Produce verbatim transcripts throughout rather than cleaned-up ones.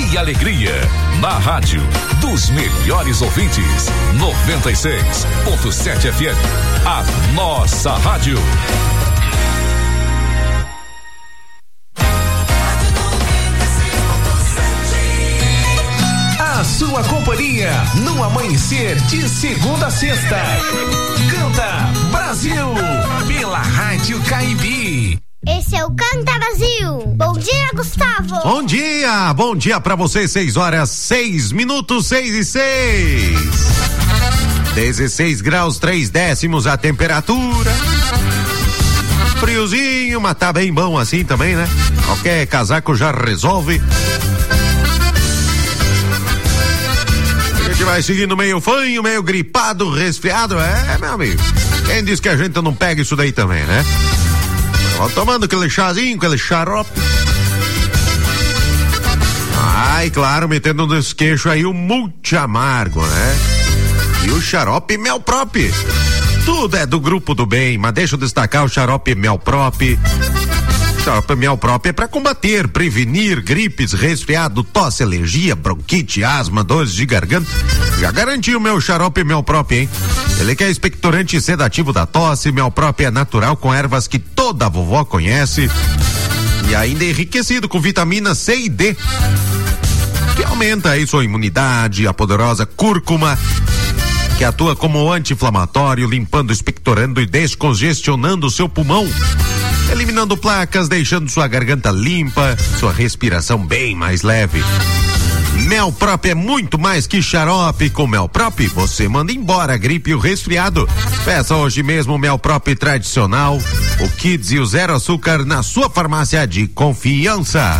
e alegria. Na rádio dos melhores ouvintes. noventa e seis ponto sete F M. A nossa rádio. A sua companhia no amanhecer de segunda a sexta. Canta Brasil pela Rádio Caibi. Esse é o Canta Brasil. Bom dia, Gustavo. Bom dia, bom dia pra vocês. Seis horas, seis minutos, seis e seis. dezesseis graus, três décimos a temperatura. Friozinho, mas tá bem bom assim também, né? Qualquer casaco já resolve. A gente vai seguindo meio fanho, meio gripado, resfriado. É, meu amigo. Quem diz que a gente não pega isso daí também, né? Ó, tomando aquele chazinho, aquele xarope. Ai, claro, metendo nos queixos aí o multi amargo, né? E o xarope Mel Prop. Tudo é do grupo do bem, mas deixa eu destacar o xarope Mel Prop. Xarope Mel Prop é para combater, prevenir gripes, resfriado, tosse, alergia, bronquite, asma, dores de garganta. Já garanti o meu xarope Mel Prop, hein? Ele que é expectorante sedativo da tosse. Mel Prop é natural com ervas que toda vovó conhece e ainda é enriquecido com vitamina C e D, que aumenta aí sua imunidade. A poderosa cúrcuma, que atua como anti-inflamatório, limpando, expectorando e descongestionando o seu pulmão, eliminando placas, deixando sua garganta limpa, sua respiração bem mais leve. Mel Prop é muito mais que xarope. Com Mel Prop você manda embora a gripe e o resfriado. Peça hoje mesmo o Mel Prop tradicional, o Kids e o Zero Açúcar na sua farmácia de confiança.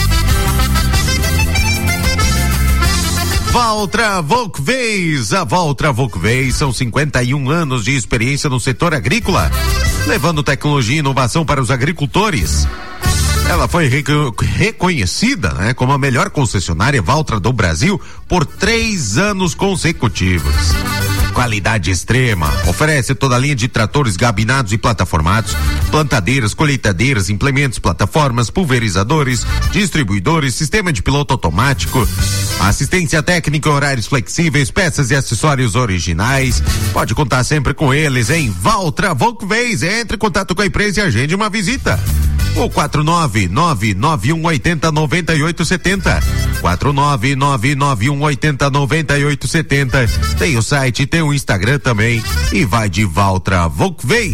Valtra Volkswagen. A Valtra Volkswagen são cinquenta e um anos de experiência no setor agrícola, levando tecnologia e inovação para os agricultores. Ela foi reco- reconhecida, né, como a melhor concessionária Valtra do Brasil por três anos consecutivos. Qualidade extrema. Oferece toda a linha de tratores gabinados e plataformados, plantadeiras, colheitadeiras, implementos, plataformas, pulverizadores, distribuidores, sistema de piloto automático, assistência técnica, horários flexíveis, peças e acessórios originais. Pode contar sempre com eles em Valtra Volkswagen. Entre em contato com a empresa e agende uma visita. O quatro nove nove nove um oito zero nove oito sete zero. quatro nove nove nove um oito zero nove oito sete zero. Tem o site, tem o Instagram também. E vai de Valtra Volkswagen.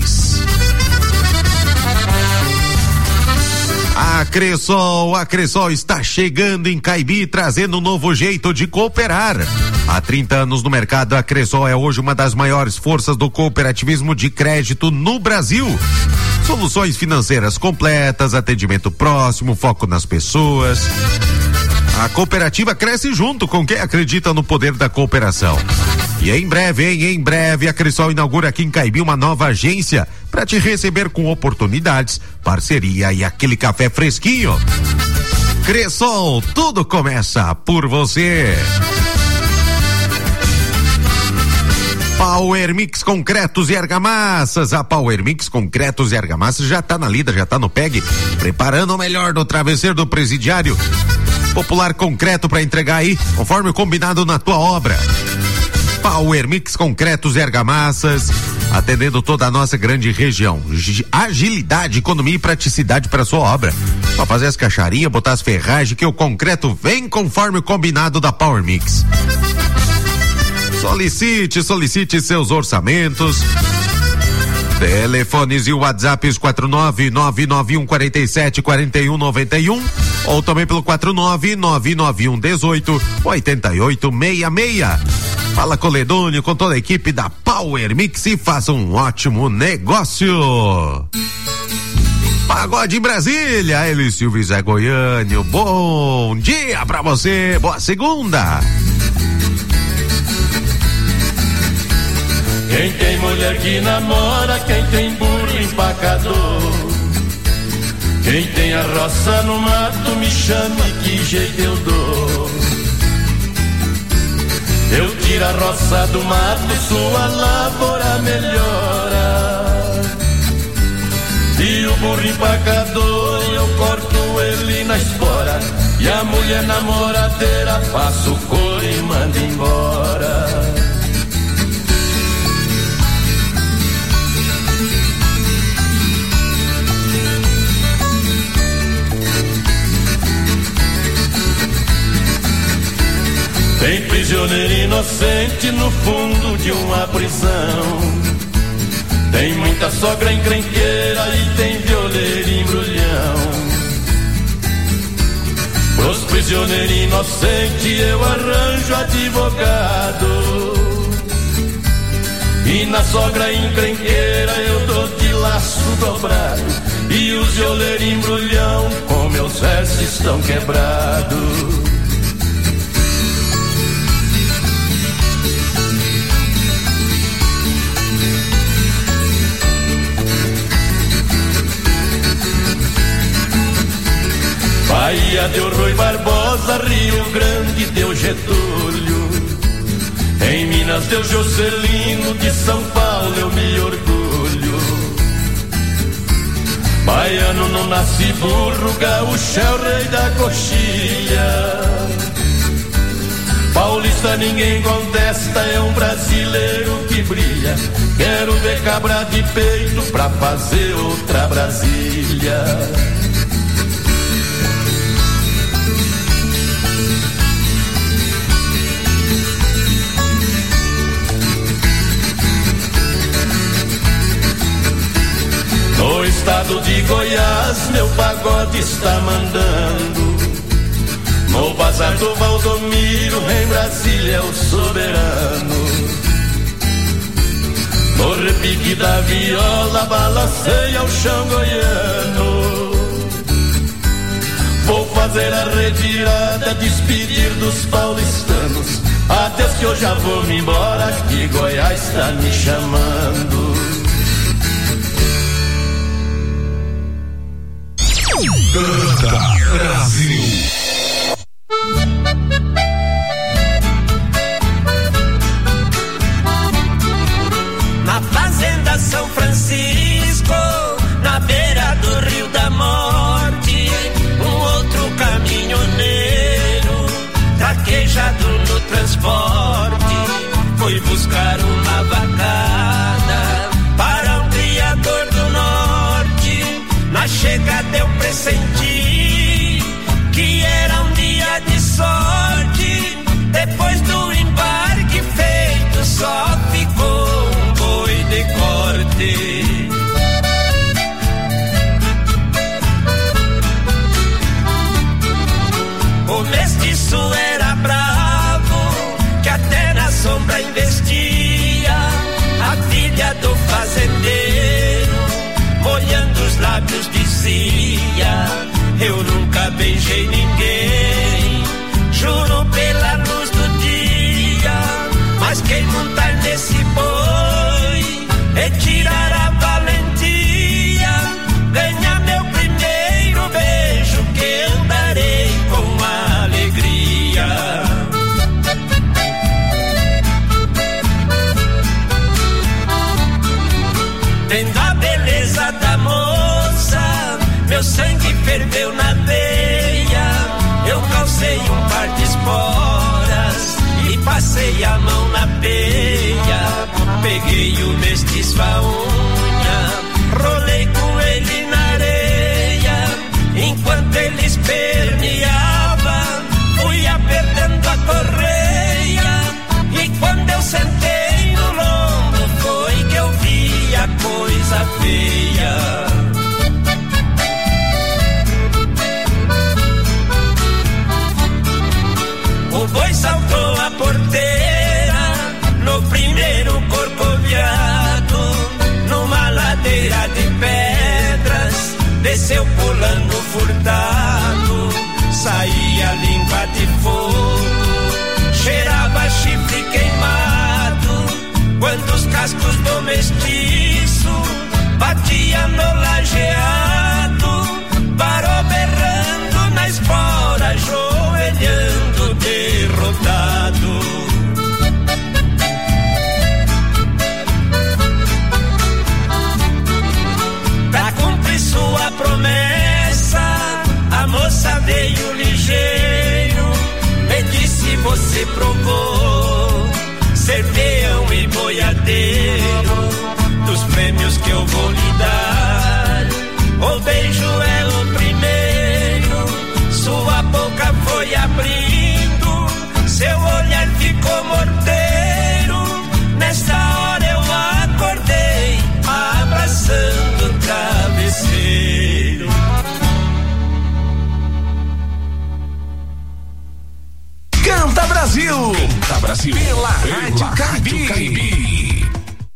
A Cressol, a Cressol está chegando em Caibi, trazendo um novo jeito de cooperar. Há trinta anos no mercado, a Cressol é hoje uma das maiores forças do cooperativismo de crédito no Brasil. Soluções financeiras completas, atendimento próximo, foco nas pessoas. A cooperativa cresce junto com quem acredita no poder da cooperação. E em breve, hein, em breve, a Cressol inaugura aqui em Caibi uma nova agência para te receber com oportunidades, parceria e aquele café fresquinho. Cressol, tudo começa por você. Power Mix Concretos e Argamassas. A Power Mix Concretos e Argamassas já tá na lida, já tá no P E G, preparando o melhor do travesseiro do presidiário. Popular concreto para entregar aí, conforme o combinado na tua obra. Power Mix Concretos e Argamassas, atendendo toda a nossa grande região. Agilidade, economia e praticidade para sua obra. Só fazer as caixarinhas, botar as ferragens, que o concreto vem conforme o combinado da Power Mix. Solicite, solicite seus orçamentos. Telefones e WhatsApps quatro nove nove nove um quatro sete quatro um nove um ou também pelo quatro nove nove nove um um oito oito oito seis seis. Fala com o Ledônio, com toda a equipe da Power Mix e faça um ótimo negócio. Pagode em Brasília, ele Silvio Zé Goiânio. Bom dia pra você, boa segunda. Quem tem mulher que namora, quem tem burro empacador, quem tem a roça no mato, me chame que jeito eu dou. Eu tiro a roça do mato, sua lavoura melhora. E o burro empacador, eu corto ele na espora. E E a mulher namoradeira passa o couro e manda embora. Tem prisioneiro inocente no fundo de uma prisão. Tem muita sogra encrenqueira e tem violeiro embrulhão. Pros prisioneiros inocentes eu arranjo advogado. E na sogra encrenqueira eu dou de laço dobrado. E os violeiros embrulhão com meus versos estão quebrados. Bahia deu Rui Barbosa, Rio Grande deu Getúlio, em Minas deu Juscelino, de São Paulo eu me orgulho. Baiano não nasce burro, gaúcho é o rei da coxilha. Paulista ninguém contesta, é um brasileiro que brilha. Quero ver cabra de peito pra fazer outra Brasília. No estado de Goiás, meu pagode está mandando. No bazar do Valdomiro, em Brasília é o soberano. No repique da viola, balanceia o chão goiano. Vou fazer a retirada, despedir dos paulistanos. Adeus que eu já vou me embora, que Goiás está me chamando. Canta Brasil. Na fazenda São Francisco, na beira do Rio da Morte, um outro caminhoneiro, traquejado no transporte, foi buscar uma vacada para um criador do norte. Na chegada eu pressenti que era um dia de sorte. Depois do embarque feito, só ficou um boi de corte. O mestiço era bravo, que até na sombra investia. A filha do fazendeiro, molhando os lábios, dizia: eu nunca beijei ninguém, juro pela luz do dia. Mas quem montar nesse boi e tirar a valentia, ganha meu primeiro beijo, que andarei com alegria. Vendo a beleza da moça, meu sangue ferveu na veia. Eu calcei um par de esporas e passei a mão na peia. Peguei o mestiço à unha, rolei com ele na areia. Enquanto ele esperneava, fui apertando a correia. E quando eu sentei no lombo, foi que eu vi a coisa feia. O boi saltou a porteira no primeiro corcoviado, numa ladeira de pedras, desceu pulando furtado. Saía língua de fogo, cheirava chifre queimado. Quando os cascos do mestiço batia no lajeado, parou berrando na espora, ajoelhando derrotado. Pra cumprir sua promessa, a moça veio ligeira. Brasil. Canta Brasil. Pela, Pela Rádio Caibi. Caibi.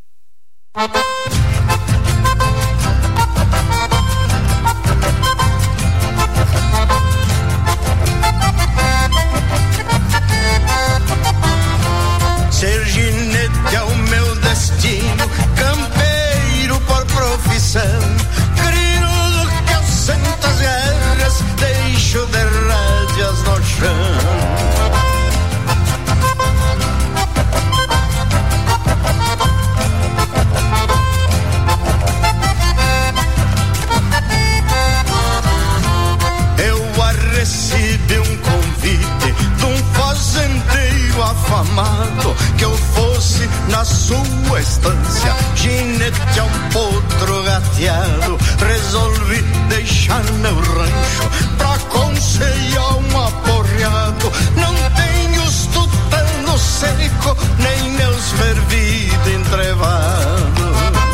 Ser ginete é o meu destino, campeiro por profissão. Crinudo que assento as guerras, deixo de rédeas no chão. Recebi um convite de um fazendeiro afamado, que eu fosse na sua estância ginete a um potro gateado. Resolvi deixar meu rancho pra aconselhar um aporreado. Não tenho os tutano seco, nem meus fervidos entrevados.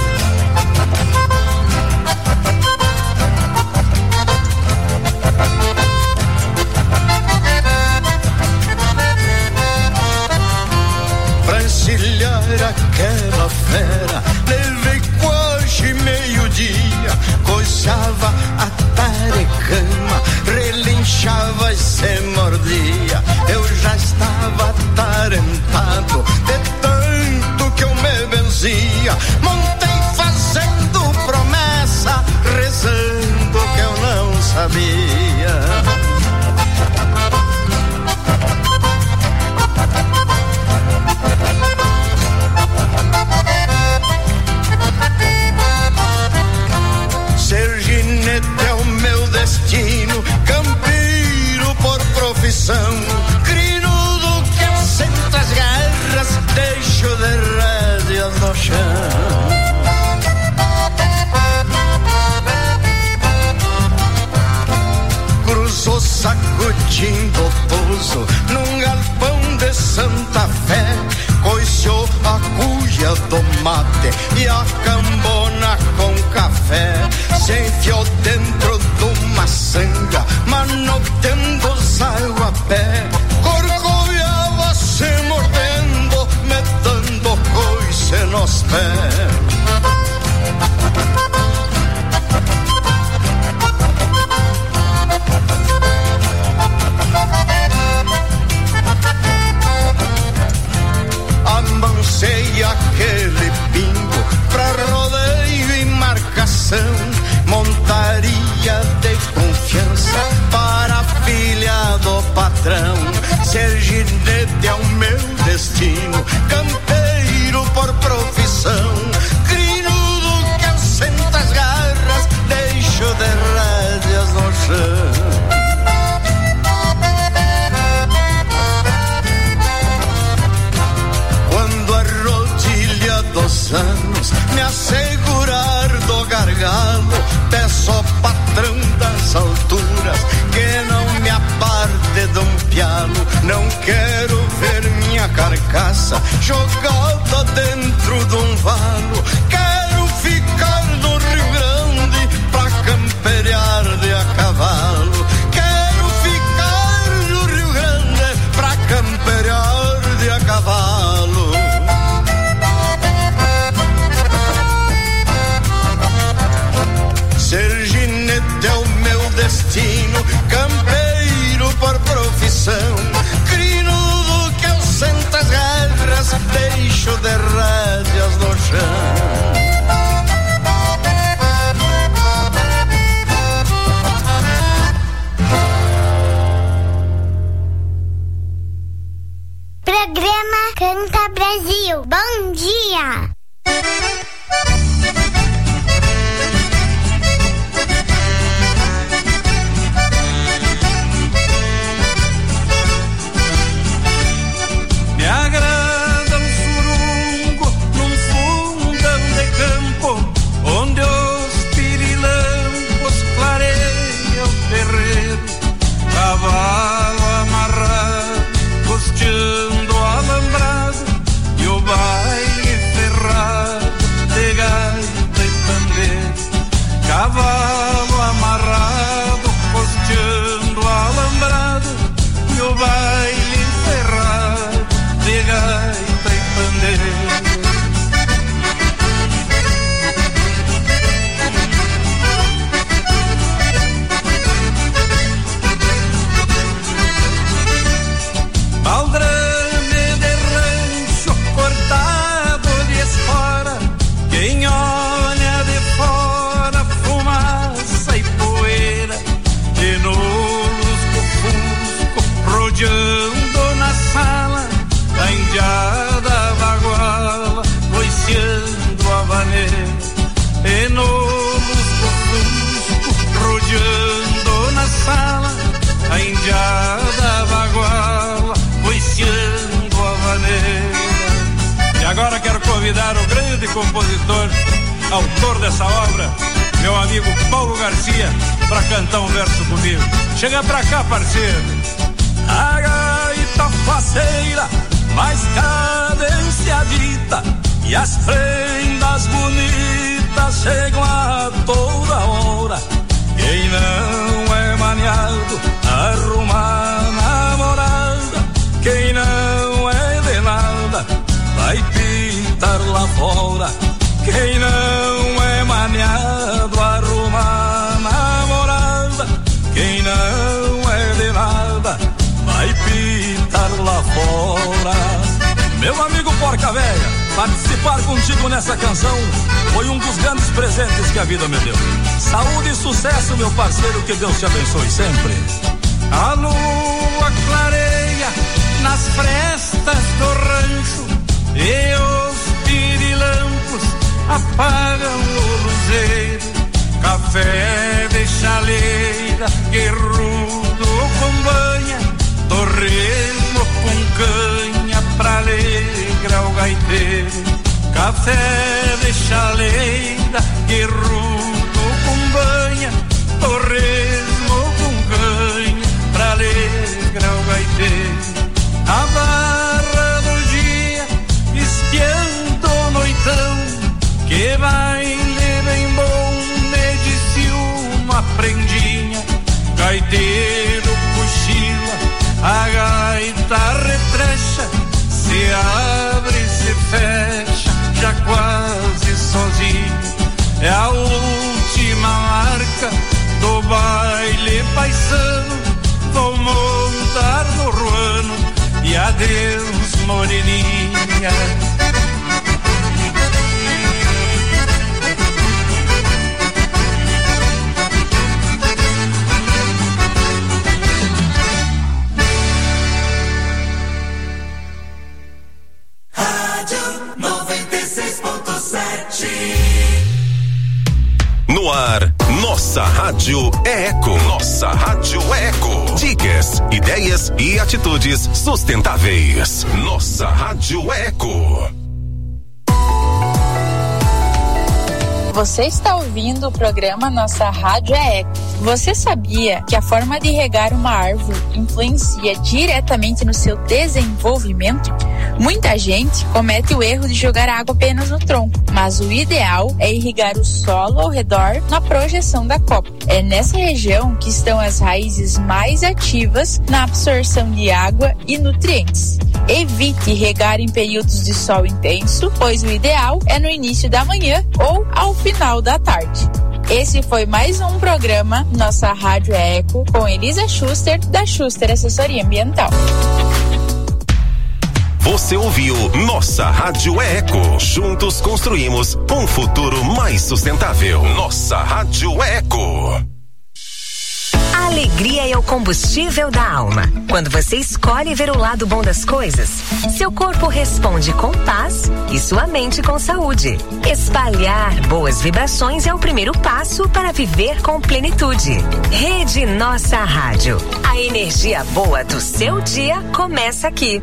Encilhar aquela fera, levei quase meio-dia. Coçava a tarecama, relinchava e se mordia. Eu já estava atarentado de tanto que eu me benzia. Montei fazendo promessa, rezando que eu não sabia. Ser ginete é o meu destino, campeiro por profissão. Crinudo que assenta as garras, deixo de rédeas no chão. Cruzou sacudindo o pouso num galpão de Santa Fé. Coiciou a cuia do mate e a cambona com café. Se enfiou dentro de uma sanga, manoteando os água a pé. Corcoviava se mordendo, metendo coice nos pés. Amancei aquele pingo pra rodeio e marcação. Montaria de confiança para a filha do patrão. Ser ginete é o meu destino, campeiro por profissão. Crinudo que assenta as garras, deixo de rédeas no chão. Dos anos me assegurar do gargalo, peço ao patrão das alturas que não me aparte de um pialo. Não quero ver minha carcaça jogada dentro de um valo. Quero ficar no Rio Grande pra camperear de a cavalo. Quero ficar no Rio Grande pra camperear de a cavalo. Ser ginete é o meu destino, campeiro por profissão. Crinudo que assenta as garras, deixo de rédeas no chão. Programa Canta Brasil. Bom dia! Me agrada um surungo num fundão de campo, onde os pirilampos clareiam o terreiro. Cavalo amarrado, costeando o alambrado, e o baile ferrado de gado. compositor, autor dessa obra, meu amigo Paulo Garcia, pra cantar um verso comigo. Chega pra cá, parceiro. A gaita faceira, mais cadenciadita, e as prendas bonitas chegam a toda hora. Quem não é maniado, arruma namorada. Quem não é de nada, vai pintar lá fora. Quem não é maniado, arruma namorada. Quem não é de nada, vai pintar lá fora. Meu amigo Porca Véia, participar contigo nessa canção foi um dos grandes presentes que a vida me deu. Saúde e sucesso, meu parceiro, que Deus te abençoe sempre. A lua clareia nas frestas do rancho e os pirilampos apagam o luzeiro. Café de chaleira que rudo com banha, torresmo com canha pra alegrar o gaiteiro. Café de chaleira que rudo com banha, torresmo com canha pra alegrar o gaiteiro. A barra do dia espiando o noitão, que vai de bem bom, me disse uma prendinha. Gaiteiro cochila, a gaita retrecha, se abre e se fecha, já quase sozinho. É a última marca do baile paisano, vou montar no ruano e adeus moreninha. No ar, nossa rádio é eco. Nossa rádio é eco. Dicas, ideias e atitudes sustentáveis. Nossa rádio é eco. Você está ouvindo o programa Nossa Rádio é Eco. Você sabia que a forma de regar uma árvore influencia diretamente no seu desenvolvimento? Muita gente comete o erro de jogar água apenas no tronco, mas o ideal é irrigar o solo ao redor na projeção da copa. É nessa região que estão as raízes mais ativas na absorção de água e nutrientes. Evite regar em períodos de sol intenso, pois o ideal é no início da manhã ou ao final da tarde. Esse foi mais um programa Nossa Rádio é Eco com Elisa Schuster, da Schuster Assessoria Ambiental. Você ouviu Nossa Rádio é Eco. Juntos construímos um futuro mais sustentável. Nossa Rádio é Eco. A alegria é o combustível da alma. Quando você escolhe ver o lado bom das coisas, seu corpo responde com paz e sua mente com saúde. Espalhar boas vibrações é o primeiro passo para viver com plenitude. Rede Nossa Rádio. A energia boa do seu dia começa aqui.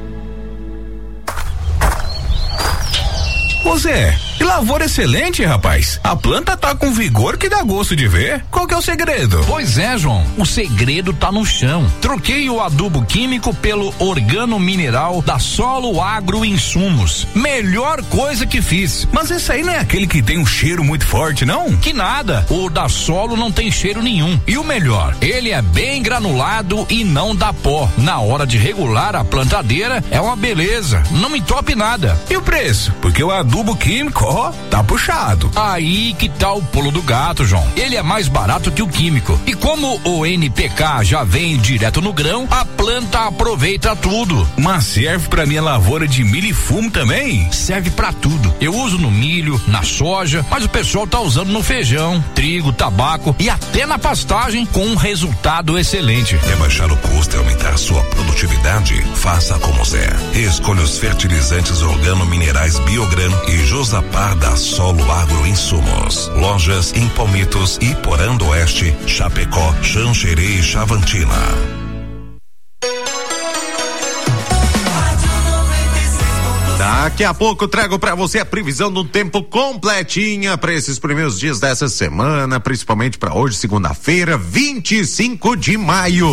Ô Zé, que lavoura excelente, rapaz. A planta tá com vigor que dá gosto de ver. Qual que é o segredo? Pois é, João, o segredo tá no chão. Troquei o adubo químico pelo organo mineral da Solo Agro Insumos. Melhor coisa que fiz. Mas esse aí não é aquele que tem um cheiro muito forte, não? Que nada, o da Solo não tem cheiro nenhum. E o melhor, ele é bem granulado e não dá pó. Na hora de regular a plantadeira, é uma beleza, não me entope nada. E o preço? Porque o adubo Adubo químico, ó, tá puxado. Aí que tá o pulo do gato, João. Ele é mais barato que o químico. E como o N P K já vem direto no grão, a planta aproveita tudo. Mas serve pra minha lavoura de milho e fumo também? Serve pra tudo. Eu uso no milho, na soja, mas o pessoal tá usando no feijão, trigo, tabaco e até na pastagem com um resultado excelente. Quer baixar o custo e aumentar a sua produtividade? Faça como Zé. Escolha os fertilizantes organo-minerais Biogran e Josapar da Solo Agro Insumos. Lojas em Palmitos e Porã do Oeste, Chapecó, Xanxerê e Chavantina. Tá Daqui a pouco trago para você a previsão do tempo completinha para esses primeiros dias dessa semana, principalmente para hoje, segunda-feira, vinte e cinco de maio.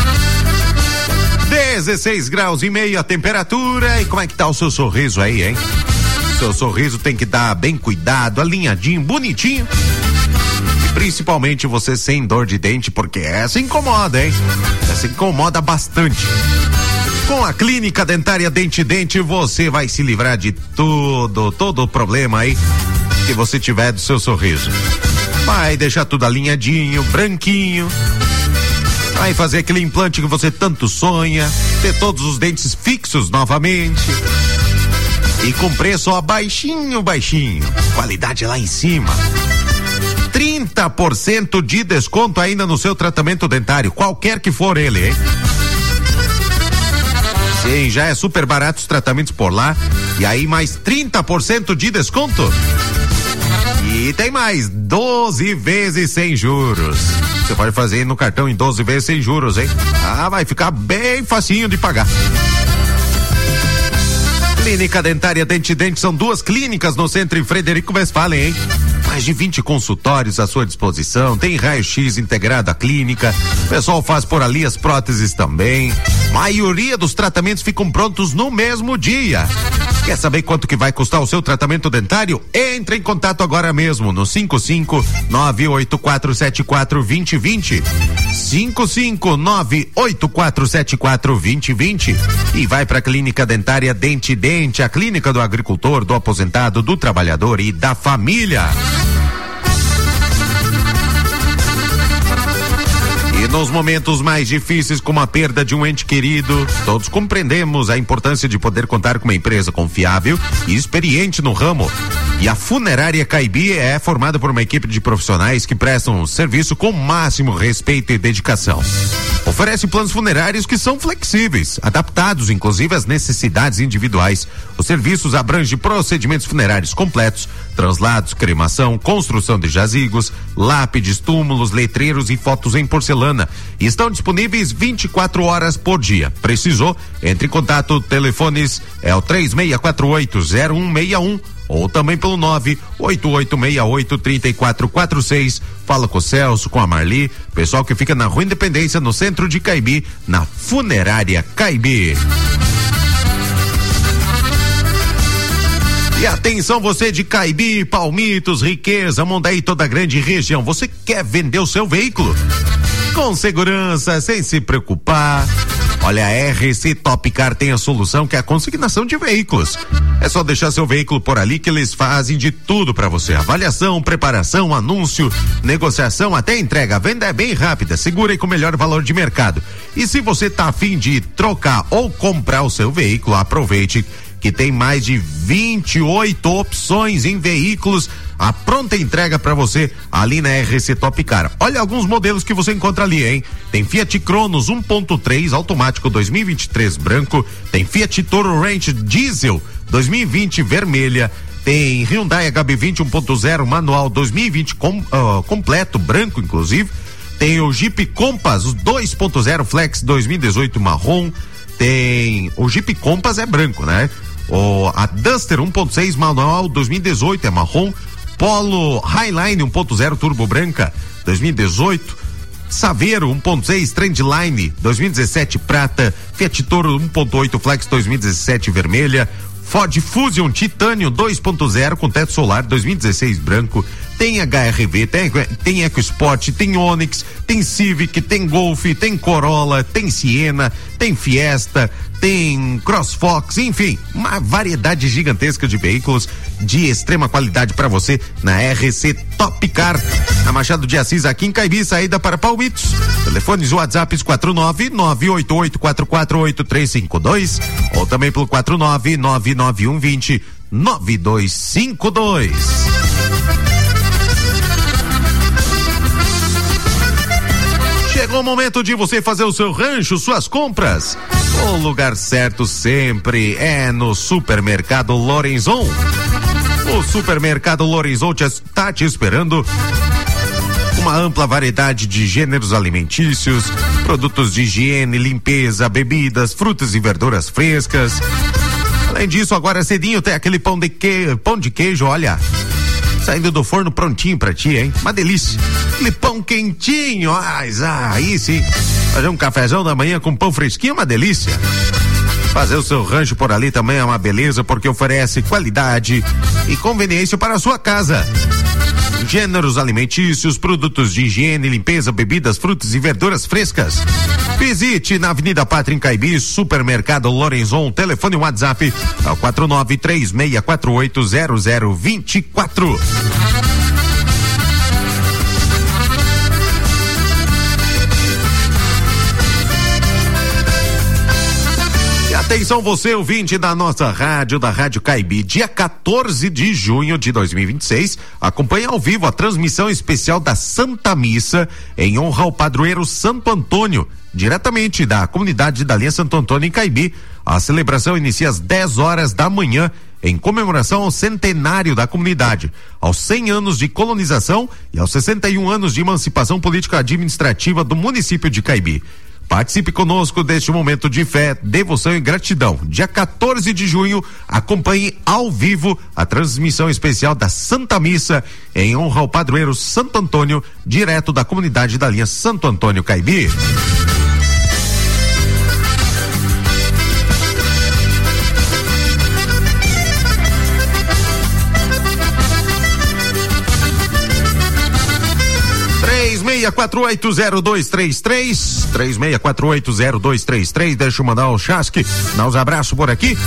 dezesseis graus e meio a temperatura. E como é que tá o seu sorriso aí, hein? Seu sorriso tem que dar bem cuidado, alinhadinho, bonitinho. E principalmente você sem dor de dente, porque essa incomoda, hein? Essa incomoda bastante. Com a Clínica Dentária Dente Dente, você vai se livrar de tudo, todo o problema aí que você tiver do seu sorriso. Vai deixar tudo alinhadinho, branquinho. Vai fazer aquele implante que você tanto sonha, ter todos os dentes fixos novamente. E com preço ó, baixinho, baixinho. Qualidade lá em cima. trinta por cento de desconto ainda no seu tratamento dentário, qualquer que for ele, hein? Sim, já é super barato os tratamentos por lá. E aí mais trinta por cento de desconto. E tem mais, doze vezes sem juros. Você pode fazer no cartão em doze vezes sem juros, hein? Ah, vai ficar bem facinho de pagar. Clínica Dentária Dente Dente são duas clínicas no centro em Frederico Westphalen, hein? Mais de vinte consultórios à sua disposição, tem raio-x integrado à clínica, o pessoal faz por ali as próteses também. Maioria dos tratamentos ficam prontos no mesmo dia. Quer saber quanto que vai custar o seu tratamento dentário? Entre em contato agora mesmo no cinco cinco nove oito quatro sete quatro dois zero dois zero. cinco cinco nove oito quatro sete quatro dois zero dois zero e vai para a Clínica Dentária Dente Dente, a clínica do agricultor, do aposentado, do trabalhador e da família. E nos momentos mais difíceis, como a perda de um ente querido, todos compreendemos a importância de poder contar com uma empresa confiável e experiente no ramo. E a Funerária Caibi é formada por uma equipe de profissionais que prestam um serviço com máximo respeito e dedicação. Oferece planos funerários que são flexíveis, adaptados inclusive às necessidades individuais. Os serviços abrangem procedimentos funerários completos, translados, cremação, construção de jazigos, lápides, túmulos, letreiros e fotos em porcelana. E estão disponíveis vinte e quatro horas por dia. Precisou? Entre em contato. Telefones é o três seis quatro oito zero um seis um ou também pelo nove oito oito seis oito três quatro quatro seis. Fala com o Celso, com a Marli, pessoal que fica na Rua Independência, no centro de Caibi, na Funerária Caibi. E atenção, você de Caibi, Palmitos, Riqueza, Mondaí, toda a grande região. Você quer vender o seu veículo? Com segurança, sem se preocupar. Olha, a R C Topcar tem a solução, que é a consignação de veículos. É só deixar seu veículo por ali que eles fazem de tudo para você. Avaliação, preparação, anúncio, negociação, até entrega. A venda é bem rápida, segura e com o melhor valor de mercado. E se você tá a fim de trocar ou comprar o seu veículo, aproveite que tem mais de vinte e oito opções em veículos, a pronta entrega para você ali na R C Topcar. Olha alguns modelos que você encontra ali, hein? Tem Fiat Cronos um ponto três automático dois mil e vinte e três branco, tem Fiat Toro Ranch diesel dois mil e vinte vermelha, tem Hyundai H B vinte um ponto zero manual dois mil e vinte com, uh, completo branco inclusive, tem o Jeep Compass dois ponto zero Flex dois mil e dezoito marrom, tem o Jeep Compass é branco, né? O, a Duster um ponto seis manual dois mil e dezoito é marrom, Polo Highline um ponto zero turbo branca dois mil e dezoito, Saveiro um ponto seis Trendline dois mil e dezessete prata, Fiat Toro um ponto oito Flex dois mil e dezessete vermelha, Ford Fusion Titânio dois ponto zero com teto solar dois mil e dezesseis branco, tem H R V, tem, tem EcoSport, tem Onix, tem Civic, tem Golf, tem Corolla, tem Siena, tem Fiesta, tem CrossFox, enfim, uma variedade gigantesca de veículos de extrema qualidade para você na R C Topcar, na Machado de Assis, aqui em Caibi, saída para Palmitos. Telefones WhatsApp quatro nove nove oito oito quatro quatro oito três cinco dois ou também pelo quatro nove nove nove um dois zero nove dois cinco dois. Chegou o momento de você fazer o seu rancho, suas compras. O lugar certo sempre é no Supermercado Lorenzon. O Supermercado Lorenzon está te esperando. Uma ampla variedade de gêneros alimentícios, produtos de higiene, limpeza, bebidas, frutas e verduras frescas. Além disso, agora cedinho tem aquele pão de queijo, pão de queijo, olha, saindo do forno prontinho pra ti, hein? Uma delícia. Aquele pão quentinho, ai, aí sim. Fazer um cafezão da manhã com pão fresquinho, uma delícia. Fazer o seu rancho por ali também é uma beleza, porque oferece qualidade e conveniência para a sua casa. Gêneros alimentícios, produtos de higiene, limpeza, bebidas, frutas e verduras frescas. Visite na Avenida Pátria em Caibi, Supermercado Lorenzon, telefone WhatsApp ao quatro nove três seis quatro oito zero zero dois quatro. Atenção você, ouvinte da nossa rádio, da Rádio Caibi, dia quatorze de junho de dois mil e vinte e seis, acompanhe ao vivo a transmissão especial da Santa Missa em honra ao padroeiro Santo Antônio, diretamente da comunidade da linha Santo Antônio em Caibi. A celebração inicia às dez horas da manhã, em comemoração ao centenário da comunidade, aos cem anos de colonização e aos sessenta e um anos de emancipação política administrativa do município de Caibi. Participe conosco deste momento de fé, devoção e gratidão. Dia quatorze de junho, acompanhe ao vivo a transmissão especial da Santa Missa em honra ao padroeiro Santo Antônio, direto da comunidade da linha Santo Antônio Caibi. três seis quatro oito zero dois três três, três seis quatro oito zero dois três três, deixa eu mandar o chasque, dar uns abraços por aqui.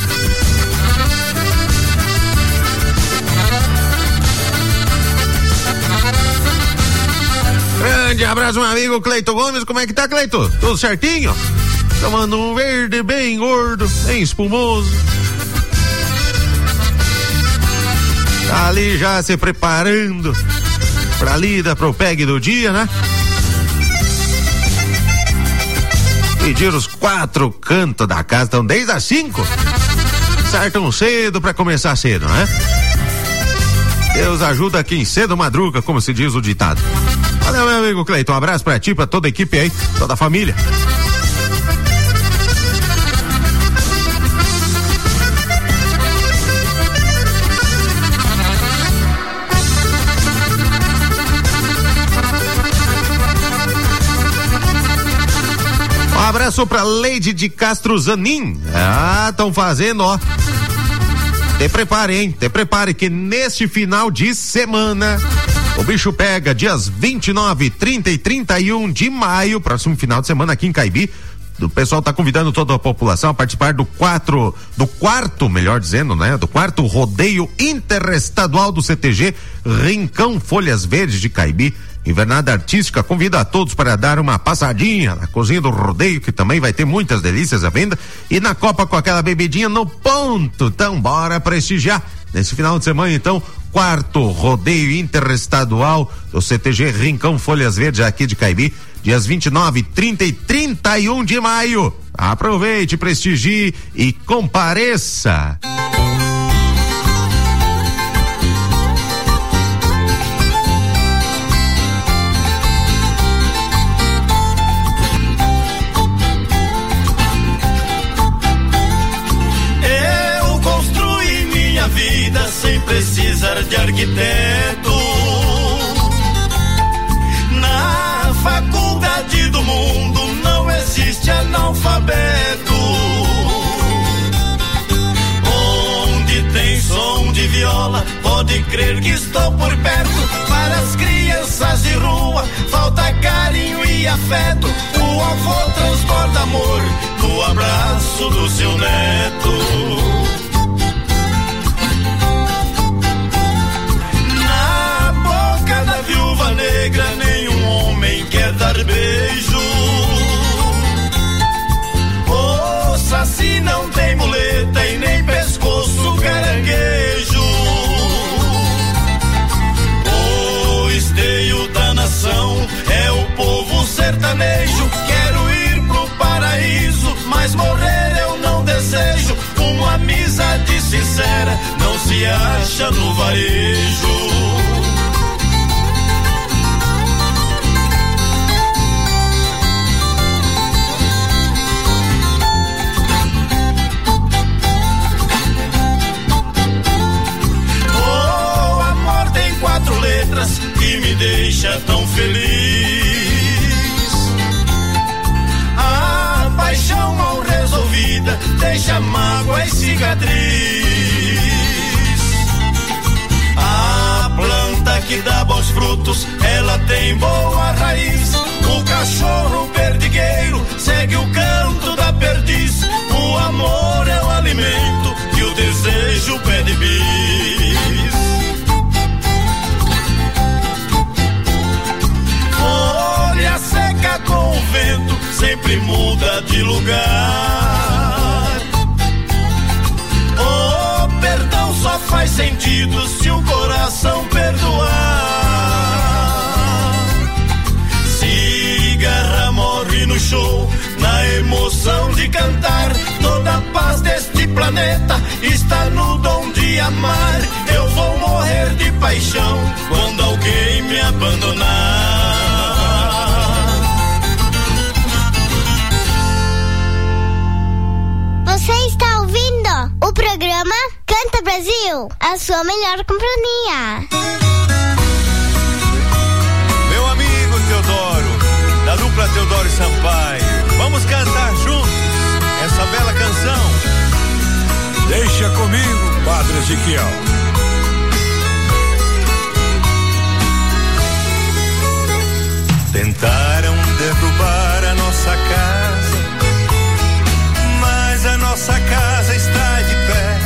Grande abraço, meu amigo Cleito Gomes, como é que tá, Cleito? Tudo certinho? Tomando um verde bem gordo, bem espumoso. Tá ali já se preparando pra lida, pro pegue do dia, né? Pedir os quatro cantos da casa, então desde as cinco. Sartam cedo pra começar cedo, né? Deus ajuda quem cedo madruga, como se diz o ditado. Valeu, meu amigo Cleiton, um abraço pra ti, pra toda a equipe aí, toda a família. Um abraço pra Leide de Castro Zanin. Ah, estão fazendo, ó. Te prepare, hein? Te prepare que neste final de semana o bicho pega, dias vinte e nove, trinta e trinta e um de maio, próximo final de semana aqui em Caibi. O pessoal tá convidando toda a população a participar do quatro, do quarto, melhor dizendo, né? Do quarto rodeio interestadual do C T G Rincão Folhas Verdes de Caibi. Invernada Artística convida a todos para dar uma passadinha na cozinha do rodeio, que também vai ter muitas delícias à venda, e na Copa com aquela bebidinha no ponto. Então bora prestigiar nesse final de semana, então, quarto rodeio interestadual do C T G Rincão Folhas Verdes aqui de Caibi, dias vinte e nove, trinta e trinta e um de maio. Aproveite, prestigie e compareça. Sem precisar de arquiteto, na faculdade do mundo não existe analfabeto. Onde tem som de viola, pode crer que estou por perto. Para as crianças de rua falta carinho e afeto. O avô transborda amor no abraço do seu neto. Viúva negra, nenhum homem quer dar beijo. O saci não tem muleta e nem pescoço caranguejo. O esteio da nação é o povo sertanejo. Quero ir pro paraíso, mas morrer eu não desejo. Uma amizade sincera não se acha no varejo. Imperatriz. A planta que dá bons frutos, ela tem boa raiz. O cachorro perdigueiro segue o canto da perdiz. O amor é o alimento que o desejo pede bis. Folha seca com o vento sempre muda de lugar. O perdão só faz sentido se o coração perdoar. Cigarra morre no show, na emoção de cantar. Toda a paz deste planeta está no dom de amar. Eu vou morrer de paixão quando alguém me abandonar. Você está ouvindo o programa Canta Brasil, a sua melhor companhia. Meu amigo Teodoro, da dupla Teodoro e Sampaio, vamos cantar juntos essa bela canção. Deixa comigo, Padre Ezequiel. Tentaram derrubar a nossa casa, mas a nossa casa está de pé.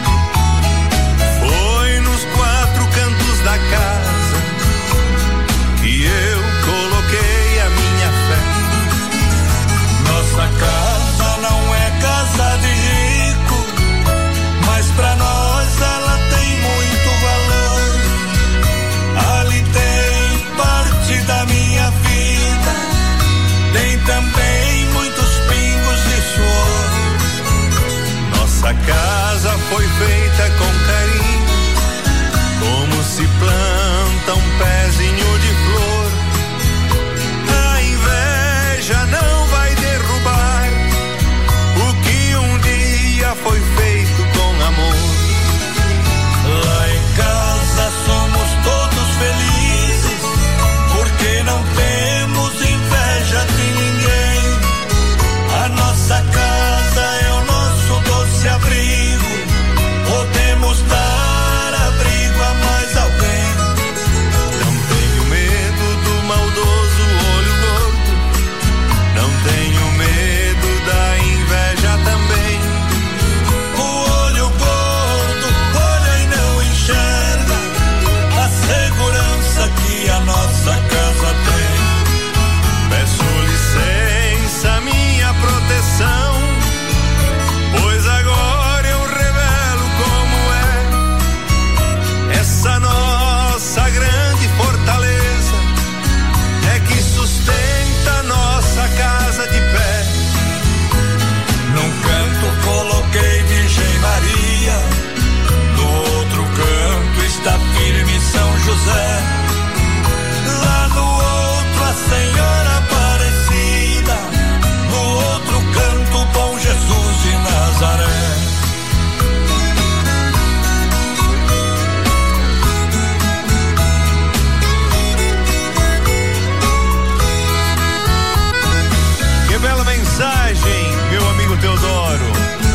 Foi nos quatro cantos da casa que eu coloquei a minha fé. Nossa casa não é casa de rico, mas pra nós ela tem muito valor. Ali tem parte da minha vida, tem também muitos pingos de suor. Nossa casa foi feita com carinho, como se planta um pezinho de flor. A inveja não vai derrubar o que um dia foi feito com amor. Lá em casa somos todos felizes, porque não temos inveja de ninguém. A nossa casa é o nosso doce abrigo, podemos dar abrigo a mais alguém. Não tenho medo do maldoso olho gordo, não tenho medo da inveja também. O olho gordo olha e não enxerga a segurança que a nossa casa tem. Peço licença, minha proteção, pois agora eu revelo como é essa nossa grande fortaleza, é que sustenta nossa casa de pé. Num canto coloquei Virgem Maria, no outro canto está firme São José, lá no outro a Senhora Aparecida, no outro canto Bom Jesus de Nazaré. Que bela mensagem, meu amigo Teodoro.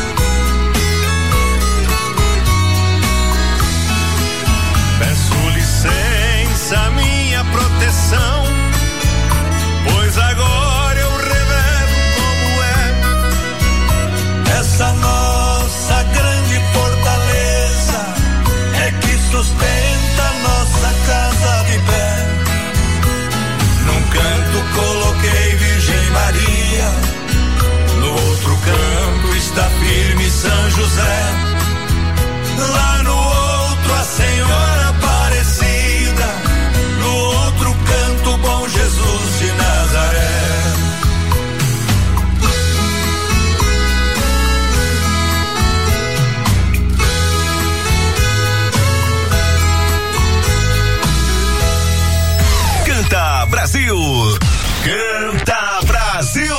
Peço licença, minha proteção, pois agora eu revelo como é essa nossa grande fortaleza, é que sustenta nossa casa de pé. Num canto coloquei Virgem Maria, no outro canto está firme São José, lá no outro a Senhora Aparecida, no outro canto Bom Jesus de Nazaré. Canta Brasil! Canta Brasil!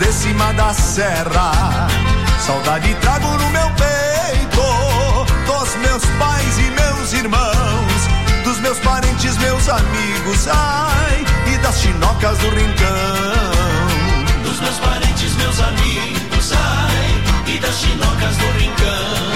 de cima da serra. Saudade trago no meu peito dos meus pais e meus irmãos, dos meus parentes, meus amigos, ai, e das chinocas do rincão. Dos meus parentes, meus amigos, ai, e das chinocas do rincão.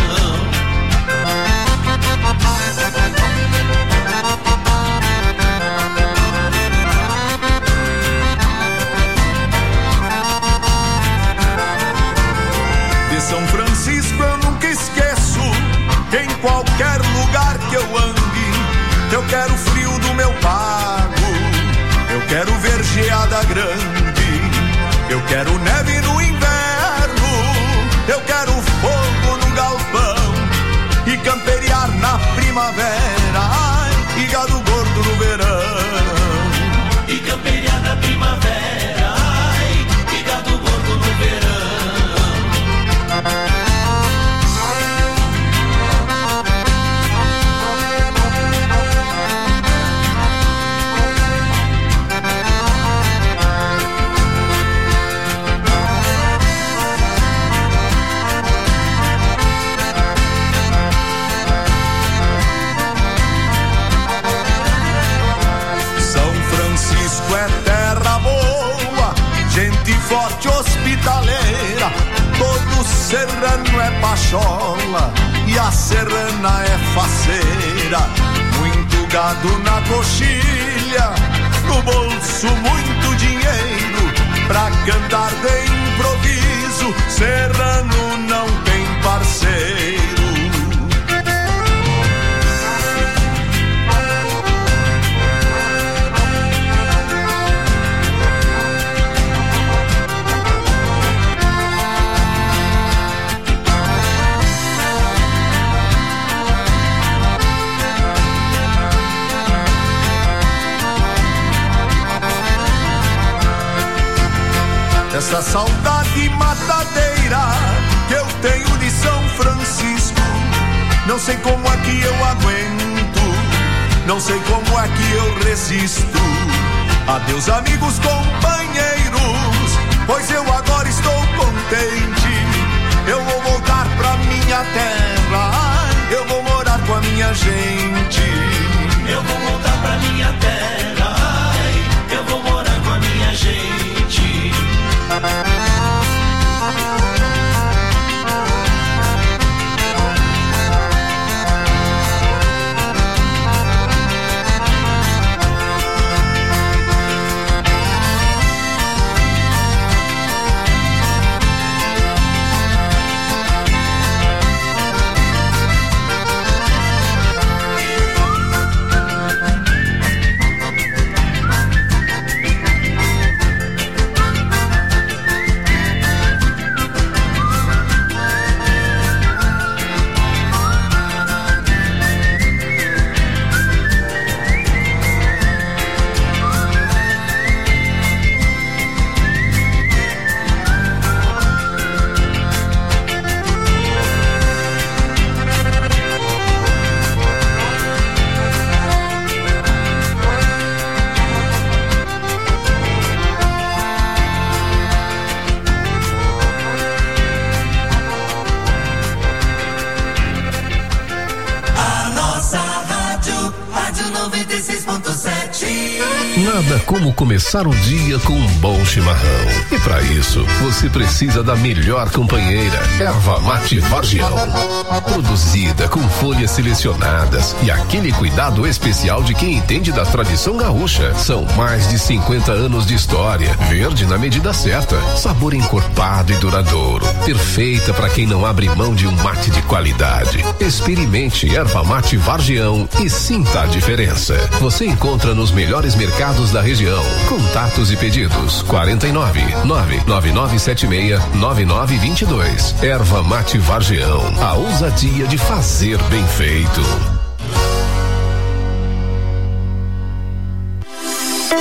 De São Francisco eu nunca esqueço, em qualquer lugar que eu ande, eu quero o frio do meu pago, eu quero ver geada grande, eu quero neve no inverno, eu quero fogo no galpão e camperiar na primavera, ai, e gado gordo no verão. E camperiar na primavera, ai, e gado gordo no verão. É terra boa, gente forte hospitaleira, todo serrano é pachola e a serrana é faceira. Muito gado na coxilha, no bolso muito dinheiro, pra cantar de improviso, serrano não tem parceiro. Essa saudade matadeira que eu tenho de São Francisco, não sei como é que eu aguento, não sei como é que eu resisto. Adeus amigos, companheiros, pois eu agora estou contente. Eu vou voltar pra minha terra, eu vou morar com a minha gente. Eu vou voltar pra minha terra, eu vou morar com a minha gente. Nada como começar o dia com um bom chimarrão. E para isso, você precisa da melhor companheira, Erva Mate Vargião. Produzida com folhas selecionadas e aquele cuidado especial de quem entende da tradição gaúcha. São mais de cinquenta anos de história. Verde na medida certa. Sabor encorpado e duradouro. Perfeita para quem não abre mão de um mate de qualidade. Experimente Erva Mate Vargião e sinta a diferença. Você encontra nos melhores mercados da região. Contatos e pedidos quarenta e nove, nove nove nove sete seis, nove nove dois dois. Erva Mate Vargião, a ousadia de fazer bem feito. No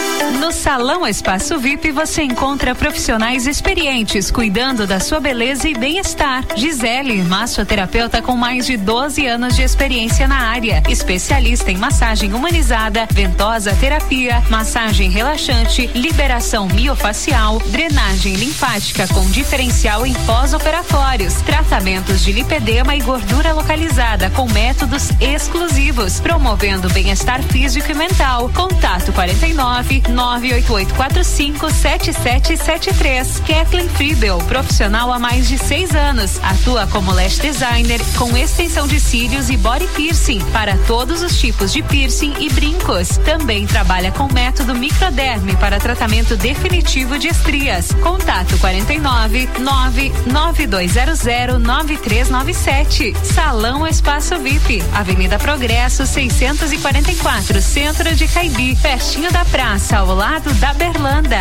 No Salão Espaço V I P você encontra profissionais experientes cuidando da sua beleza e bem-estar. Gisele, massoterapeuta com mais de doze anos de experiência na área, especialista em massagem humanizada, ventosa terapia, massagem relaxante, liberação miofacial, drenagem linfática com diferencial em pós-operatórios, tratamentos de lipedema e gordura localizada com métodos exclusivos, promovendo bem-estar físico e mental. Contato quarenta e nove, nove oito oito quatro cinco, sete sete sete três. Kathleen Friedel, profissional há mais de seis anos, atua como lash designer com extensão de cílios e body piercing para todos os tipos de piercing e brincos. Também trabalha com método microderme para tratamento definitivo de estrias. Contato quarenta e nove, nove nove dois zero zero, nove três nove sete. Salão Espaço V I P, Avenida Progresso seiscentos e quarenta e quatro, Centro de Caibi, pertinho da praça, ao lado da Berlanda.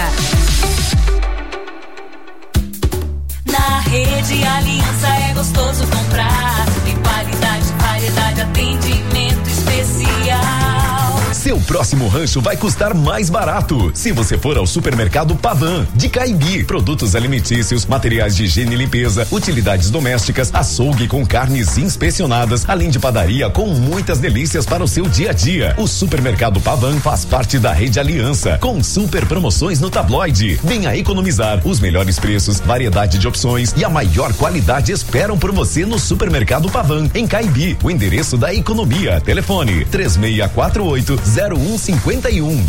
Na Rede Aliança é gostoso comprar. Tem qualidade, variedade, atendimento especial. Seu próximo rancho vai custar mais barato se você for ao Supermercado Pavan de Caibi. Produtos alimentícios, materiais de higiene e limpeza, utilidades domésticas, açougue com carnes inspecionadas, além de padaria com muitas delícias para o seu dia a dia. O Supermercado Pavan faz parte da Rede Aliança, com super promoções no tabloide. Venha economizar. Os melhores preços, variedade de opções e a maior qualidade esperam por você no Supermercado Pavan, em Caibi. O endereço da economia. Telefone três seis quatro oito, zero um cinco um.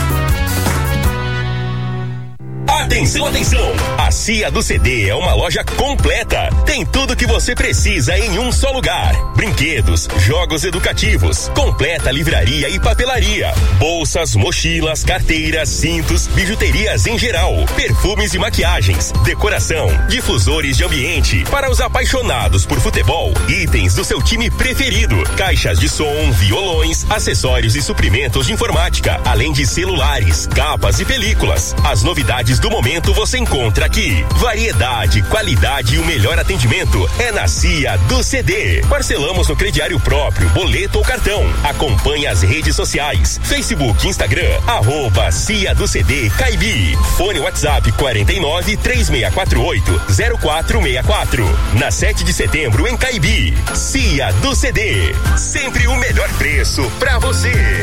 Atenção, atenção! A Cia do C D é uma loja completa. Tem tudo que você precisa em um só lugar. Brinquedos, jogos educativos, completa livraria e papelaria, bolsas, mochilas, carteiras, cintos, bijuterias em geral, perfumes e maquiagens, decoração, difusores de ambiente para os apaixonados por futebol, itens do seu time preferido, caixas de som, violões, acessórios e suprimentos de informática, além de celulares, capas e películas. As novidades do momento você encontra aqui. Variedade, qualidade e o melhor atendimento é na Cia do C D. Parcelamos no crediário próprio, boleto ou cartão. Acompanhe as redes sociais, Facebook, Instagram, arroba Cia do C D Caibi. Fone WhatsApp quarenta e nove, três seis quatro oito, zero quatro seis quatro. Na sete de setembro em Caibi. Cia do C D. Sempre o melhor preço pra você.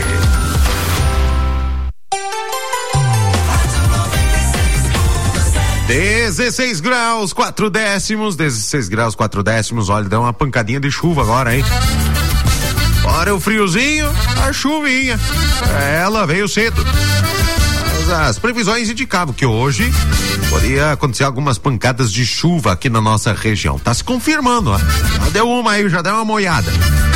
dezesseis graus, quatro décimos, dezesseis graus, quatro décimos, olha, deu uma pancadinha de chuva agora, hein? Fora o friozinho, a chuvinha, ela veio cedo. Mas as previsões indicavam que hoje poderia acontecer algumas pancadas de chuva aqui na nossa região. Tá se confirmando, ó. Já deu uma aí, já deu uma moiada.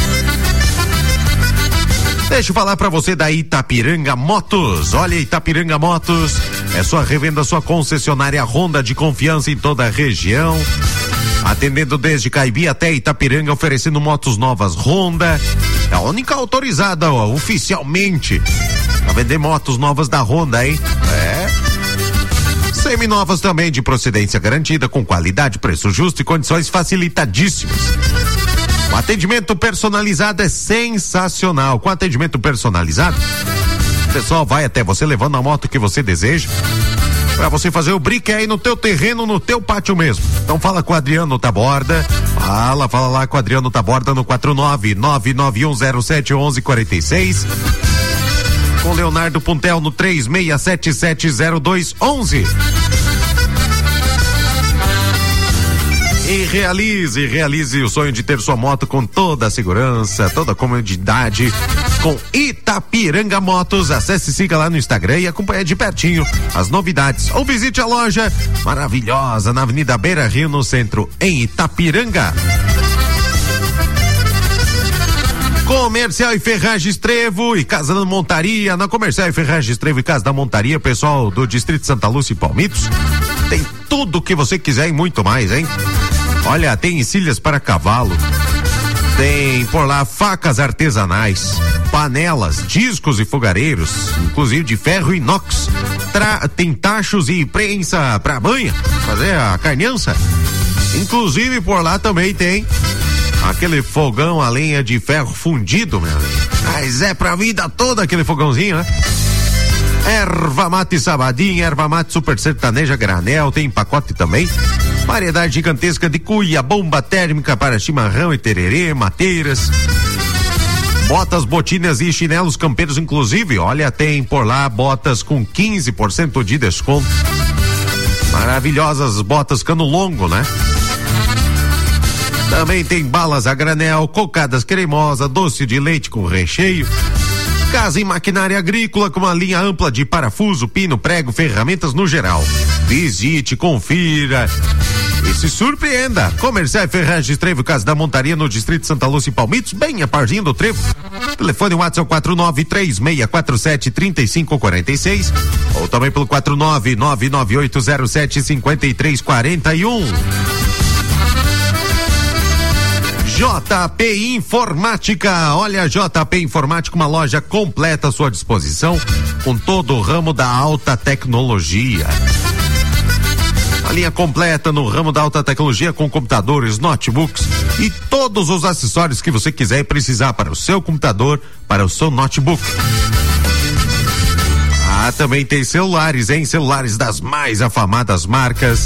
Deixa eu falar pra você da Itapiranga Motos. Olha, Itapiranga Motos é sua revenda, sua concessionária Honda de confiança em toda a região. Atendendo desde Caibi até Itapiranga, oferecendo motos novas Honda. É a única autorizada, ó, oficialmente, a vender motos novas da Honda, hein? É. Seminovas também de procedência garantida, com qualidade, preço justo e condições facilitadíssimas. O atendimento personalizado é sensacional. Com atendimento personalizado, o pessoal vai até você levando a moto que você deseja, para você fazer o brique aí no teu terreno, no teu pátio mesmo. Então fala com o Adriano Taborda. Fala, fala lá com o Adriano Taborda no quatro nove nove nove um zero sete um um quatro seis. Com Leonardo Puntel no três seis sete sete zero dois um um. E realize, realize o sonho de ter sua moto com toda a segurança, toda a comodidade com Itapiranga Motos. Acesse e siga lá no Instagram e acompanhe de pertinho as novidades. Ou visite a loja maravilhosa na Avenida Beira Rio, no centro, em Itapiranga. Comercial e Ferragens Trevo e Casa da Montaria. Na Comercial e Ferragens Trevo e Casa da Montaria, pessoal do Distrito Santa Lúcia e Palmitos, tem tudo o que você quiser e muito mais, hein? Olha, tem encilhas para cavalo, tem por lá facas artesanais, panelas, discos e fogareiros, inclusive de ferro e inox. Tra- tem tachos e prensa para banha, fazer a carneança. Inclusive por lá também tem aquele fogão a lenha de ferro fundido, meu amigo. Mas é pra vida toda aquele fogãozinho, né? Erva mate sabadinha, erva mate super sertaneja granel, tem pacote também. Variedade gigantesca de cuia, bomba térmica para chimarrão e tererê, mateiras. Botas, botinas e chinelos campeiros, inclusive, olha, tem por lá botas com quinze por cento de desconto. Maravilhosas botas cano longo, né? Também tem balas a granel, cocadas cremosa, doce de leite com recheio. Casa e maquinária agrícola com uma linha ampla de parafuso, pino, prego, ferramentas no geral. Visite, confira e se surpreenda. Comercial Ferragens Trevo, Casa da Montaria, no Distrito Santa Lúcia e Palmitos, bem a parzinha do Trevo. Telefone WhatsApp quatro nove três seis quatro sete três cinco quatro seis ou também pelo quatro nove nove nove oito zero sete cinco três quatro um. J P Informática, olha, J P Informática, uma loja completa à sua disposição, com todo o ramo da alta tecnologia. A linha completa no ramo da alta tecnologia, com computadores, notebooks e todos os acessórios que você quiser e precisar para o seu computador, para o seu notebook. Ah, também tem celulares, hein? Celulares das mais afamadas marcas.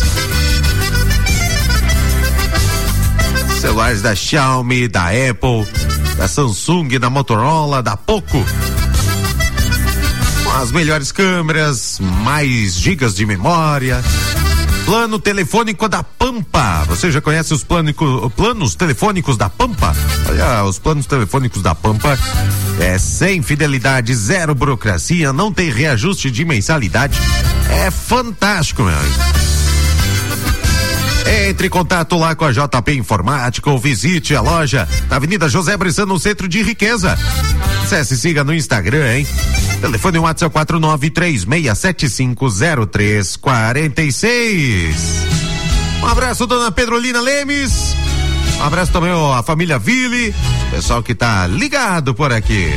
Celulares da Xiaomi, da Apple, da Samsung, da Motorola, da Poco. Com as melhores câmeras, mais gigas de memória. Plano telefônico da Pampa. Você já conhece os plânico, planos telefônicos da Pampa? Olha, os planos telefônicos da Pampa é sem fidelidade, zero burocracia, não tem reajuste de mensalidade. É fantástico, meu amigo. Entre em contato lá com a J P Informática ou visite a loja na Avenida José Bressan, no centro de Riqueza. Acesse e siga no Instagram, hein? Telefone WhatsApp quatro nove três seis sete cinco zero três quatro seis. Um abraço, dona Pedrolina Lemes. Um abraço também à família Ville, pessoal que tá ligado por aqui.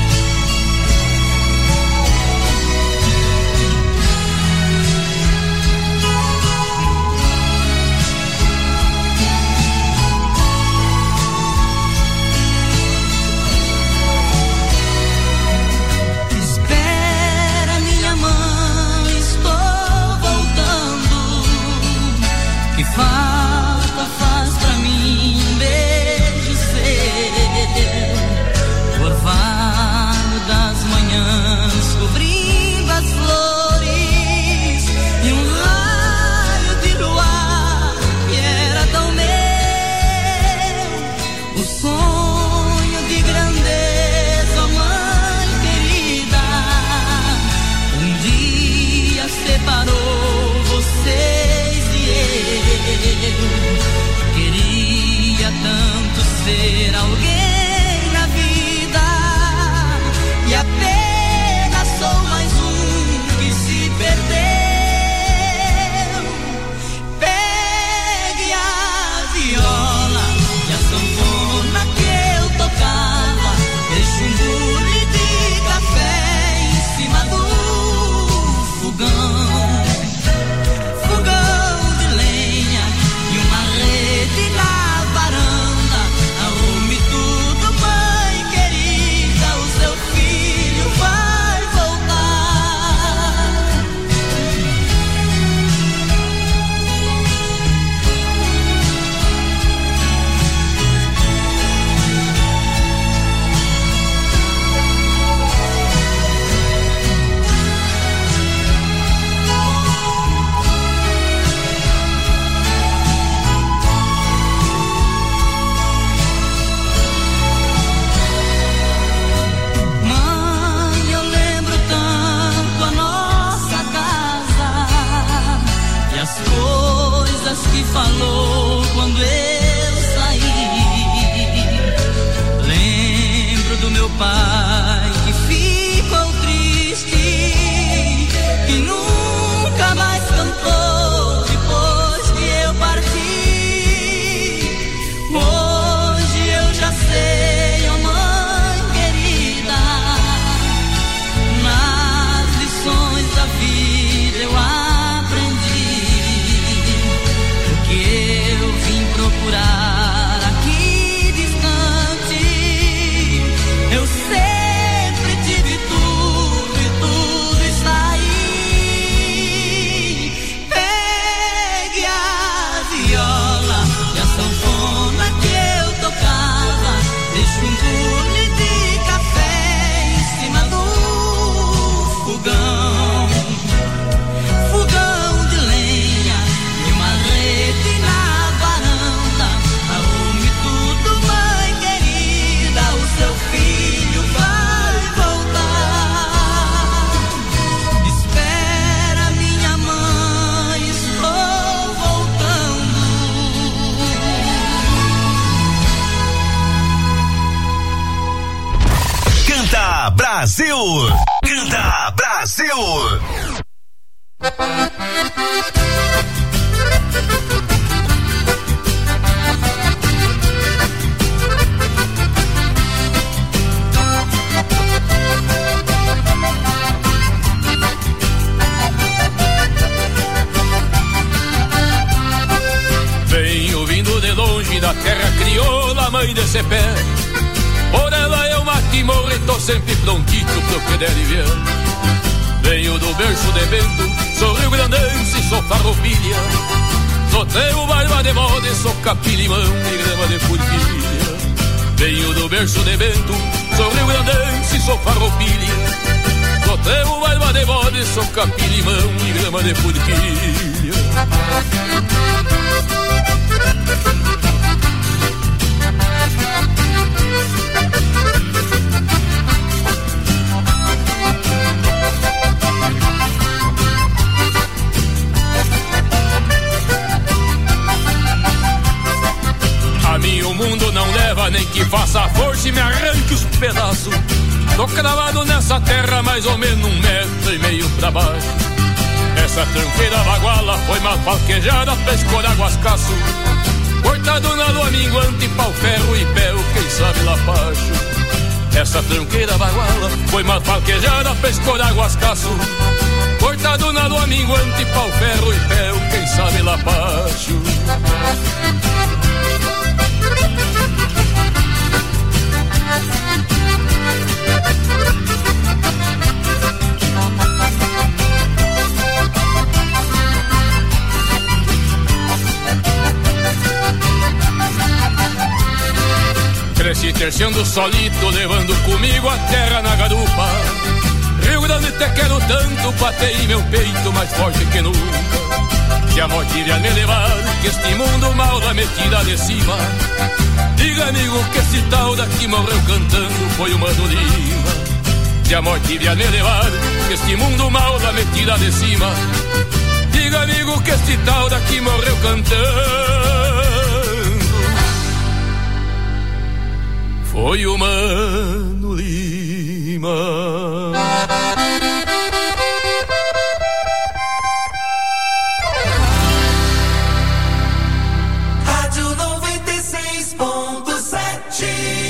Falta faz pra mim um beijo seu, orvalho das manhãs cobrindo as flores e um raio de luar que era tão meu, o sonho de grandeza, mãe querida, um dia separou você. Queria tanto ser alguém na vida e apenas sou mais um que se perdeu. Pegue a viola e a sanfona que eu tocava, deixe um bule de café em cima do fogão. Na varanda, arrume tudo. sanfona que eu tocava, deixo um bule de café em cima do fogão. Fogão de lenha e uma rede na varanda. Arrume tudo, mãe querida, o seu filho vai voltar. Espera, minha mãe, estou voltando. Canta Brasil! Canta Brasil! Venho vindo de longe da terra crioula, mãe desse pé. Por ela eu mato e morro e tô sempre prontito pro que der e vier. Venho do berço de Bento, sou Rio Grandense, sou farroupilha. Sou teu barba de bode, sou capilimão e grama de forquilha. Venho do berço de Bento, sou Rio Grandense, sou farroupilha. Sou teu barba de bode, sou capilimão e grama de forquilha. A mim o mundo não leva, nem que faça força e me arranque os pedaços. Tô cravado nessa terra mais ou menos um metro e meio pra baixo. Essa tranqueira baguala foi mal falquejada pra escorar guascaço. Cortado na lua minguante, pau, ferro e pé, quem sabe lá baixo. Essa tranqueira baguala foi mal falquejada pra escorar guascaço. Cortado na lua minguante, pau, ferro e pé, quem sabe lá baixo. Cresci terciando solito, levando comigo a terra na garupa. Rio Grande te quero tanto, batei meu peito mais forte que nunca. Se a morte vier me levar, que este mundo mal da metida de cima. Diga amigo que esse tal daqui morreu cantando foi o Mano Lima. Se a morte vier me levar, que este mundo mal da metida de cima. Diga amigo que este tal daqui morreu cantando foi o Mano Lima. Rádio noventa e seis ponto sete.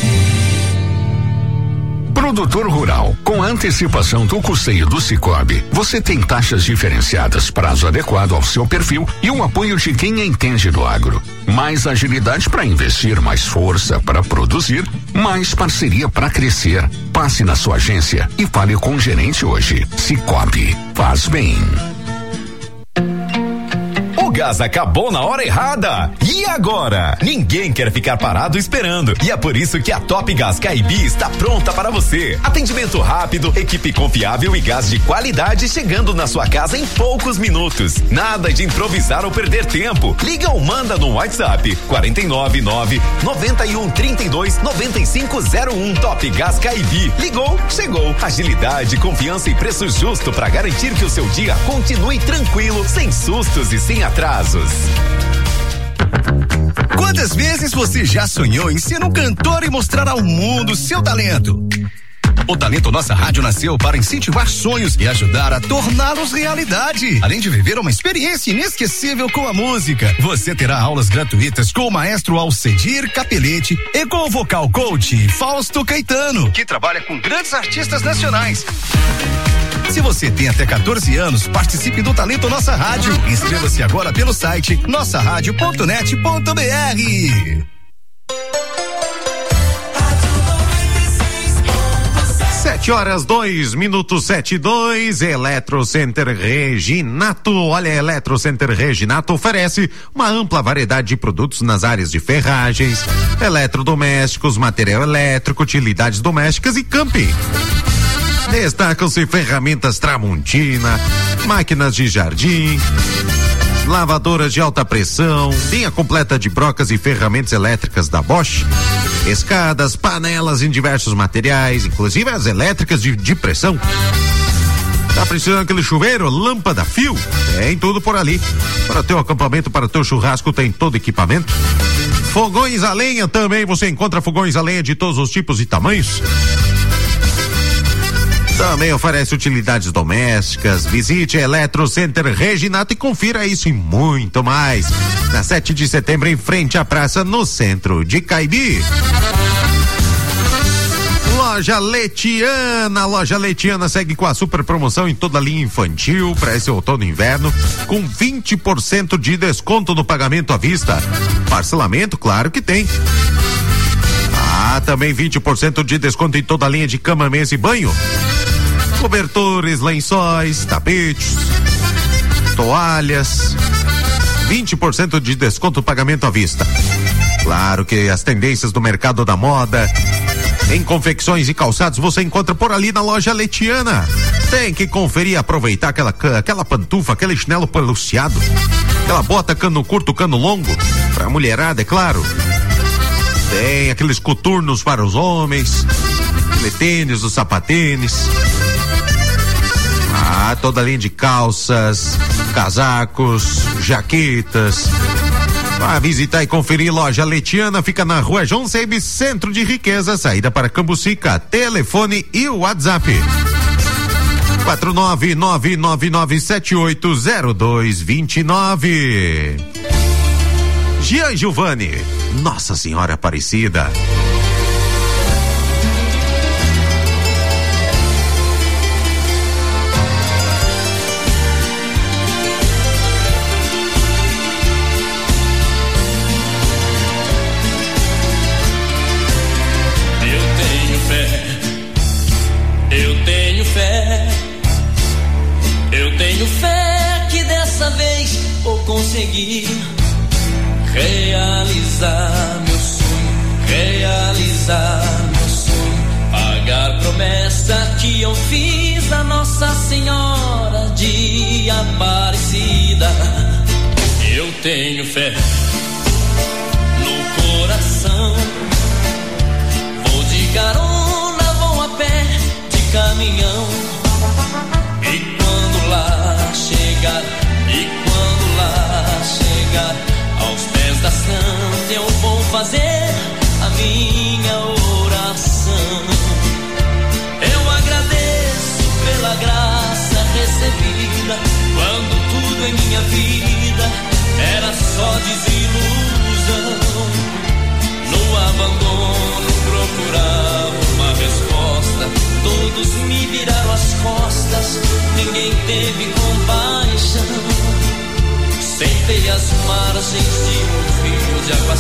Produtor rural, com antecipação do custeio do Cicobi, você tem taxas diferenciadas, prazo adequado ao seu perfil e o apoio de quem entende do agro. Mais agilidade para investir, mais força para produzir, mais parceria para crescer. Passe na sua agência e fale com o gerente hoje. Cicobi, faz bem. O gás acabou na hora errada. E agora? Ninguém quer ficar parado esperando. E é por isso que a Top Gás Caibi está pronta para você. Atendimento rápido, equipe confiável e gás de qualidade chegando na sua casa em poucos minutos. Nada de improvisar ou perder tempo. Liga ou manda no WhatsApp quatro nove nove, nove um, três dois, nove cinco zero um. Top Gás Caibi. Ligou, chegou. Agilidade, confiança e preço justo para garantir que o seu dia continue tranquilo, sem sustos e sem atrasos. Quantas vezes você já sonhou em ser um cantor e mostrar ao mundo seu talento? O Talento Nossa Rádio nasceu para incentivar sonhos e ajudar a torná-los realidade. Além de viver uma experiência inesquecível com a música, você terá aulas gratuitas com o maestro Alcedir Capelete e com o vocal coach Fausto Caetano, que trabalha com grandes artistas nacionais. Se você tem até quatorze anos, participe do Talento Nossa Rádio. Inscreva-se agora pelo site nossa rádio ponto net ponto b r. Sete horas, dois minutos, sete e dois, Eletro Center Reginato. Olha, Eletro Center Reginato oferece uma ampla variedade de produtos nas áreas de ferragens, eletrodomésticos, material elétrico, utilidades domésticas e camping. Destacam-se ferramentas Tramontina, máquinas de jardim, lavadoras de alta pressão, linha completa de brocas e ferramentas elétricas da Bosch, escadas, panelas em diversos materiais, inclusive as elétricas de, de pressão. Tá precisando daquele chuveiro, lâmpada, fio? Tem tudo por ali. Para o teu acampamento, para o teu churrasco, tem todo equipamento. Fogões a lenha também, você encontra fogões a lenha de todos os tipos e tamanhos. Também oferece utilidades domésticas. Visite Eletro Center Reginato e confira isso e muito mais. Na sete de setembro, em frente à praça, no centro de Caibi. Loja Letiana. Loja Letiana segue com a super promoção em toda a linha infantil para esse outono e inverno, com vinte por cento de desconto no pagamento à vista. Parcelamento, claro que tem. Ah, também vinte por cento de desconto em toda a linha de cama, mesa e banho. Cobertores, lençóis, tapetes, toalhas, vinte por cento de desconto no pagamento à vista. Claro que as tendências do mercado da moda, em confecções e calçados, você encontra por ali na Loja Letiana. Tem que conferir e aproveitar aquela, aquela pantufa, aquele chinelo peluciado, aquela bota cano curto, cano longo, pra mulherada, é claro. Tem aqueles coturnos para os homens, aquele tênis, os sapatênis. Ah, toda a linha de calças, casacos, jaquetas. Vá visitar e conferir. Loja Letiana fica na Rua João Seibes, Centro de Riqueza, saída para Cambucica. Telefone e WhatsApp quatro nove nove nove nove sete oito zero dois dois nove. Gian Giovanni, Nossa Senhora Aparecida. Tenho fé que dessa vez vou conseguir realizar meu sonho, realizar meu sonho, pagar promessa que eu fiz a Nossa Senhora de Aparecida. Eu tenho fé no coração, vou de carona, vou a pé, de caminhão. E quando lá chegar, e quando lá chegar, aos pés da santa eu vou fazer a minha oração. Eu agradeço pela graça recebida, quando tudo em minha vida era só desilusão. No abandono procurava uma resposta, todos me viraram as costas, ninguém teve compaixão. Sentei às margens de um rio de água